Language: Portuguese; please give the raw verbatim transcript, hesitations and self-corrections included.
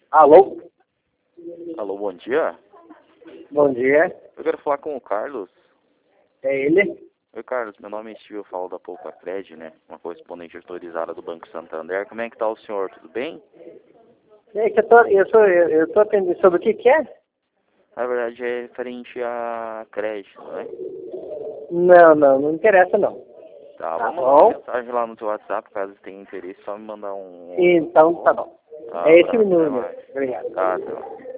Alô? Alô, bom dia. Bom dia. Eu quero falar com o Carlos. É ele? Oi, Carlos. Meu nome é Steve, eu falo da Pouca Cred, né? Uma correspondente autorizada do Banco Santander. Como é que tá o senhor? Tudo bem? É que eu tô, eu tô, eu, eu tô atendendo sobre o que que é? Na verdade, é referente a crédito, né? Não, não, não interessa não. Tá, Tá vou mandar uma bom? mensagem lá no seu WhatsApp, caso tenha interesse, só me mandar um... Então tá bom. Tá, É esse o abraço, até número. mais. Obrigado. Tá, até mais.